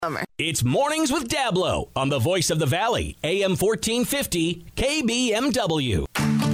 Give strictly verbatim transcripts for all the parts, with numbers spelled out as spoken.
It's Mornings with Dablo on the Voice of the Valley, A M fourteen fifty, K B M W.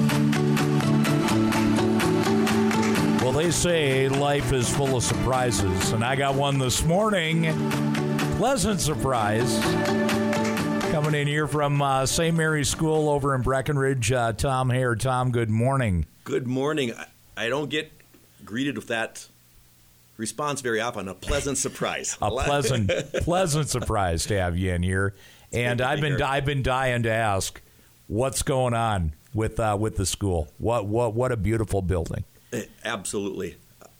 Well, they say life is full of surprises, and I got one this morning. Pleasant surprise. Coming in here from uh, Saint Mary's School over in Breckenridge, uh, Tom Hare. Tom, good morning. Good morning. I don't get greeted with that response very often. A pleasant surprise. A pleasant, pleasant surprise to have you in here. And I've been, I've been dying to ask, what's going on with uh, with the school? What, what, what a beautiful building. Absolutely.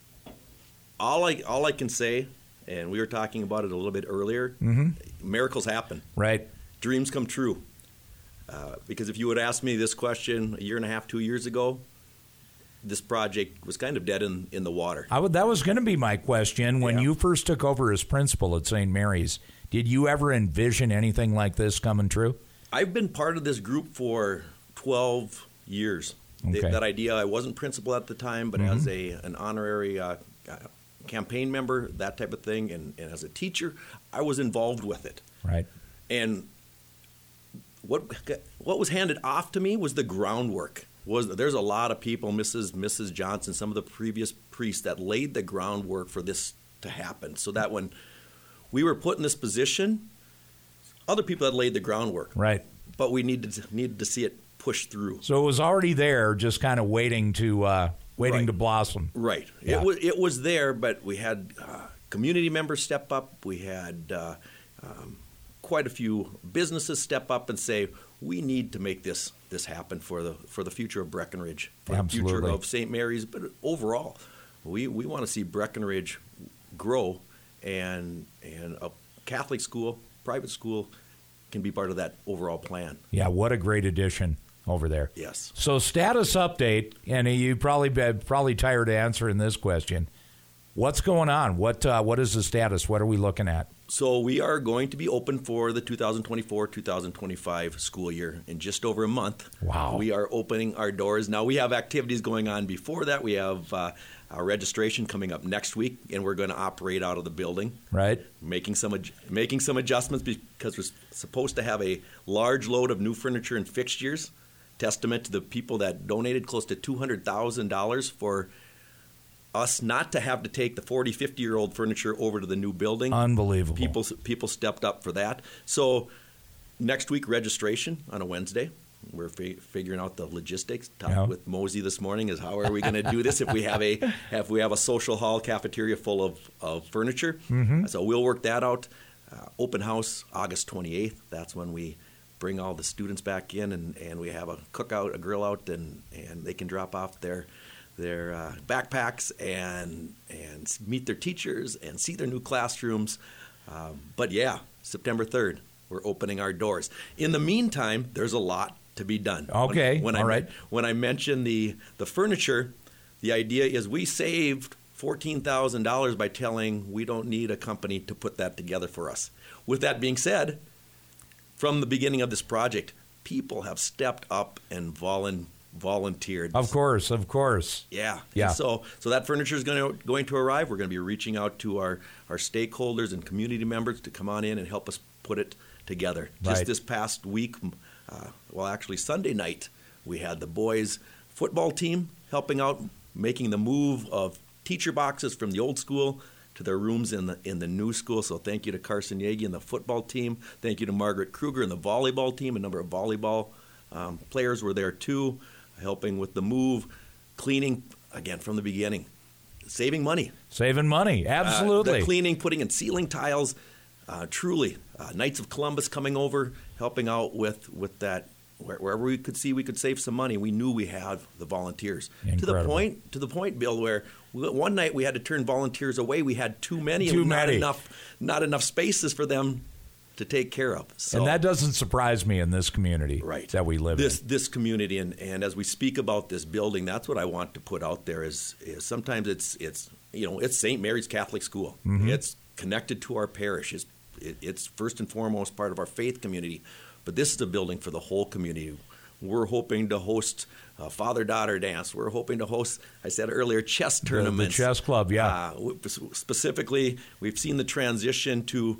All I, all I can say, and we were talking about it a little bit earlier. Mm-hmm. Miracles happen. Right. Dreams come true. Uh, because if you would ask me this question a year and a half, two years ago, this project was kind of dead in, in the water. I would, that was going to be my question. When yeah. you first took over as principal at Saint Mary's, did you ever envision anything like this coming true? I've been part of this group for twelve years. Okay. That idea, I wasn't principal at the time, but mm-hmm. as a an honorary uh, campaign member, that type of thing, and, and as a teacher, I was involved with it. Right. And what what was handed off to me was the groundwork. Was there's a lot of people, Missus Missus Johnson, some of the previous priests that laid the groundwork for this to happen, so that when we were put in this position, other people had laid the groundwork. Right. But we needed to, needed to see it push through. So it was already there, just kind of waiting to uh, waiting right. to blossom. Right. Yeah. It was it was there, but we had uh, community members step up. We had uh, um, quite a few businesses step up and say, we need to make this this happen for the for the future of Breckenridge, for Absolutely. the future of Saint Mary's, but overall, we, we want to see Breckenridge grow, and and a Catholic school, private school, can be part of that overall plan. Yeah, what a great addition over there. Yes. So status update, and you probably probably tired of answering this question. What's going on? What uh, what is the status? What are we looking at? So we are going to be open for the two thousand twenty-four two thousand twenty-five school year in just over a month. Wow. We are opening our doors. Now, we have activities going on before that. We have uh, our registration coming up next week, and we're going to operate out of the building. Right. Making some ad- making some adjustments because we're supposed to have a large load of new furniture and fixtures, testament to the people that donated close to two hundred thousand dollars for us not to have to take the forty, fifty-year-old furniture over to the new building. Unbelievable. People people stepped up for that. So next week, registration on a Wednesday. We're fi- figuring out the logistics. Talked yeah. with Mosey this morning is how are we going to do this if we have a if we have a social hall cafeteria full of, of furniture. Mm-hmm. So we'll work that out. Uh, open house August twenty-eighth. That's when we bring all the students back in, and, and we have a cookout, a grill out, and, and they can drop off their their uh, backpacks and and meet their teachers and see their new classrooms. Um, but yeah, September third, we're opening our doors. In the meantime, there's a lot to be done. Okay, when, when all I, right. When I mentioned the, the furniture, the idea is we saved fourteen thousand dollars by telling we don't need a company to put that together for us. With that being said, from the beginning of this project, people have stepped up and volunteered. volunteered. Of course, of course. Yeah. Yeah. And so so that furniture is going to going to arrive. We're going to be reaching out to our, our stakeholders and community members to come on in and help us put it together. Right. Just this past week, uh, well, actually Sunday night, we had the boys football team helping out, making the move of teacher boxes from the old school to their rooms in the in the new school. So thank you to Carson Yagi and the football team. Thank you to Margaret Kruger and the volleyball team. A number of volleyball um, players were there too, helping with the move, cleaning, again, from the beginning, saving money. Saving money, absolutely. Uh, the cleaning, putting in ceiling tiles, uh, truly. Uh, Knights of Columbus coming over, helping out with, with that. Where, wherever we could see we could save some money, we knew we had the volunteers. Incredible. To the point, to the point, Bill, where we, one night we had to turn volunteers away. We had too many, Too and not many. enough, not enough spaces for them to take care of. So, and that doesn't surprise me in this community right. that we live this, in. This community, and, and as we speak about this building, that's what I want to put out there is, is sometimes it's, it's you know, it's Saint Mary's Catholic School. Mm-hmm. It's connected to our parish. It's, it, it's first and foremost part of our faith community. But this is a building for the whole community. We're hoping to host a father-daughter dance. We're hoping to host, I said earlier, chess tournaments. The, the chess club, yeah. Uh, specifically, we've seen the transition to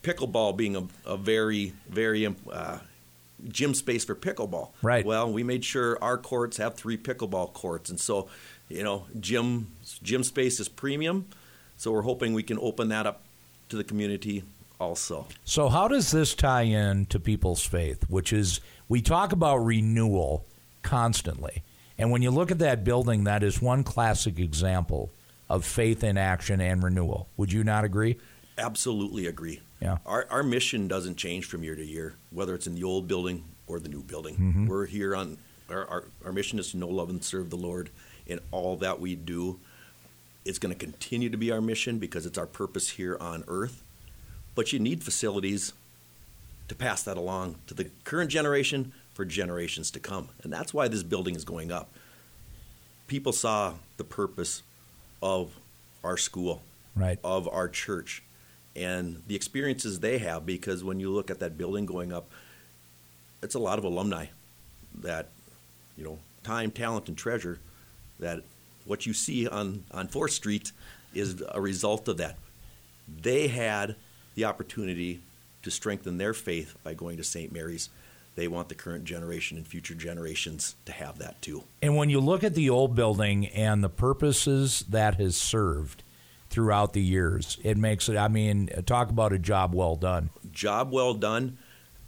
pickleball being a, a very, very uh, gym space for pickleball. Right. Well, we made sure our courts have three pickleball courts. And so, you know, gym, gym space is premium. So we're hoping we can open that up to the community also. So how does this tie in to people's faith, which is, we talk about renewal constantly. And when you look at that building, that is one classic example of faith in action and renewal. Would you not agree? Absolutely agree. Yeah. Our our mission doesn't change from year to year, whether it's in the old building or the new building. Mm-hmm. We're here on, our, our, our mission is to know, love, and serve the Lord in all that we do. It's going to continue to be our mission because it's our purpose here on earth. But you need facilities to pass that along to the current generation for generations to come. And that's why this building is going up. People saw the purpose of our school, right, of our church, and the experiences they have, because when you look at that building going up, it's a lot of alumni that, you know, time, talent, and treasure, that what you see on, on fourth Street is a result of that. They had the opportunity to strengthen their faith by going to Saint Mary's. They want the current generation and future generations to have that too. And when you look at the old building and the purposes that has served throughout the years, it makes it, I mean, talk about a job well done. Job well done.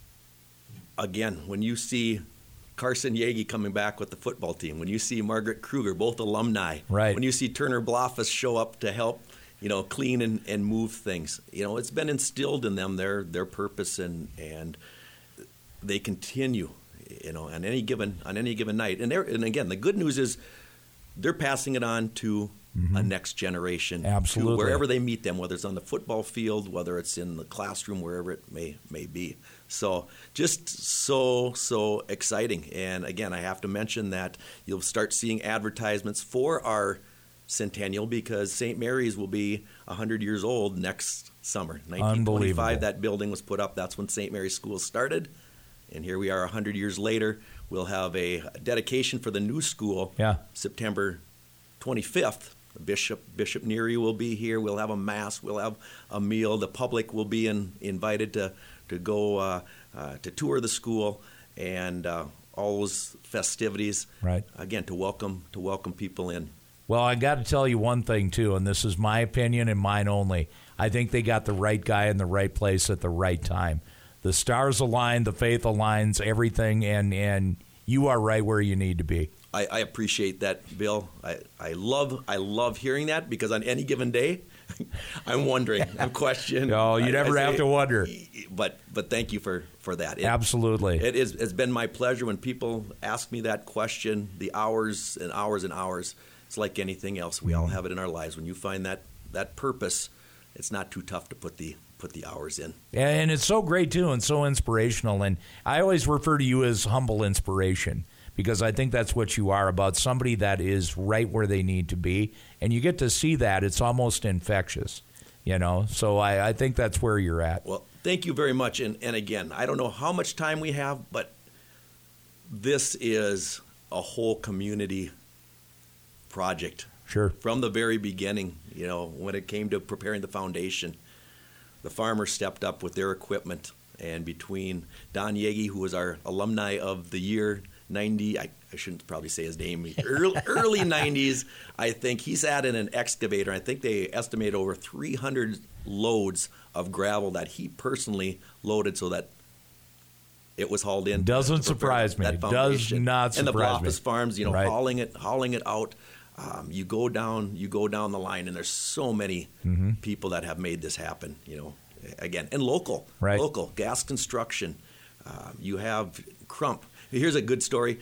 Again, when you see Carson Yagi coming back with the football team, when you see Margaret Kruger, both alumni, right, when you see Turner Blofus show up to help, you know, clean and, and move things, you know, it's been instilled in them, their their purpose, and and they continue, you know, on any given on any given night. And they're, and again, the good news is they're passing it on to mm-hmm. a next generation, absolutely, to wherever they meet them, whether it's on the football field, whether it's in the classroom, wherever it may may be. So just so, so exciting. And again, I have to mention that you'll start seeing advertisements for our centennial, because Saint Mary's will be one hundred years old next summer. nineteen twenty-five, that building was put up. That's when Saint Mary's School started. And here we are one hundred years later. We'll have a dedication for the new school, yeah, September twenty-fifth. Bishop Bishop Neary will be here. We'll have a mass. We'll have a meal. The public will be in, invited to to go uh, uh, to tour the school, and uh, all those festivities. Right. Again, to welcome to welcome people in. Well, I got to tell you one thing too, and this is my opinion and mine only. I think they got the right guy in the right place at the right time. The stars align, the faith aligns, everything, and and you are right where you need to be. I, I appreciate that, Bill. I, I love I love hearing that, because on any given day, I'm wondering, I'm questioning. No, you never I, I have say, to wonder. But but thank you for, for that. It, Absolutely. It is, it's been my pleasure when people ask me that question, the hours and hours and hours. It's like anything else. We all have it in our lives. When you find that, that purpose, it's not too tough to put the put the hours in. And it's so great, too, and so inspirational. And I always refer to you as humble inspiration, because I think that's what you are, about somebody that is right where they need to be. And you get to see that. It's almost infectious, you know. So I, I think that's where you're at. Well, thank you very much. And, and again, I don't know how much time we have, but this is a whole community project. Sure. From the very beginning, you know, when it came to preparing the foundation, the farmers stepped up with their equipment. And between Don Yagi, who was our alumni of the year, ninety, I, I shouldn't probably say his name, early, early nineties, I think he's added an excavator. I think they estimate over three hundred loads of gravel that he personally loaded so that it was hauled in. Doesn't surprise me. Does not surprise me. And the Blofus Farms, you know, right. hauling it, hauling it out. Um, you go down, you go down the line, and there's so many mm-hmm. people that have made this happen. You know, again, and local, right. local gas construction. Uh, you have Crump. Here's a good story.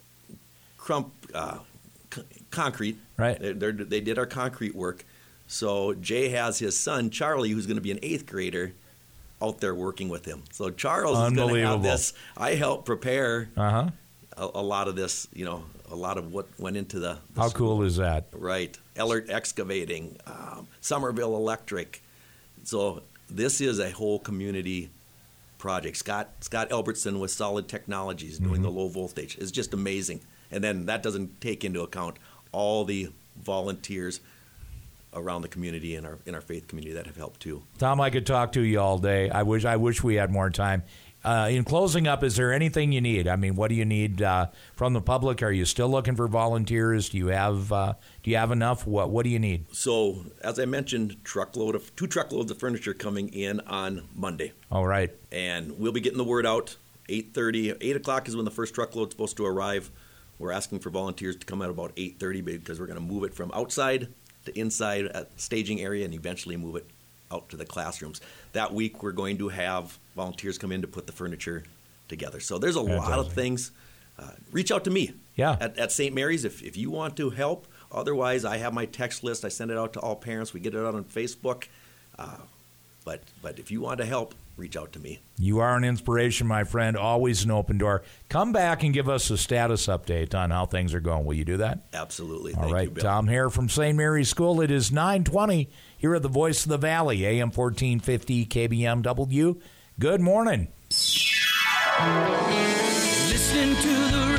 Crump uh, c- concrete. Right. They're, they're, they did our concrete work. So Jay has his son Charlie, who's going to be an eighth grader, out there working with him. So Charles is going to have this. I helped prepare uh-huh. a, a lot of this. You know, a lot of what went into the. the How school. cool is that? Right. Ellert Excavating, um, Somerville Electric. So this is a whole community project. Scott Scott Albertson with Solid Technologies doing mm-hmm. the low voltage is just amazing. And then that doesn't take into account all the volunteers around the community and our in our faith community that have helped too. Tom, I could talk to you all day. I wish I wish we had more time. Uh, in closing up, is there anything you need? I mean, what do you need uh, from the public? Are you still looking for volunteers? Do you have uh, do you have enough? What What do you need? So, as I mentioned, truckload of two truckloads of furniture coming in on Monday. All right, and we'll be getting the word out. eight thirty, eight o'clock is when the first truckload is supposed to arrive. We're asking for volunteers to come at about eight thirty because we're going to move it from outside to inside at staging area and eventually move it out to the classrooms. That week, we're going to have volunteers come in to put the furniture together. So there's a Fantastic. lot of things. Uh, reach out to me yeah. at, at Saint Mary's if, if you want to help. Otherwise, I have my text list. I send it out to all parents. We get it out on Facebook. Uh, but but if you want to help, reach out to me. You are an inspiration, my friend. Always an open door. Come back and give us a status update on how things are going. Will you do that? Absolutely. All Thank right. you, Bill. Tom Hare from Saint Mary's School. It is nine twenty here at the Voice of the Valley, A M fourteen fifty K B M W. Good morning. Listening to the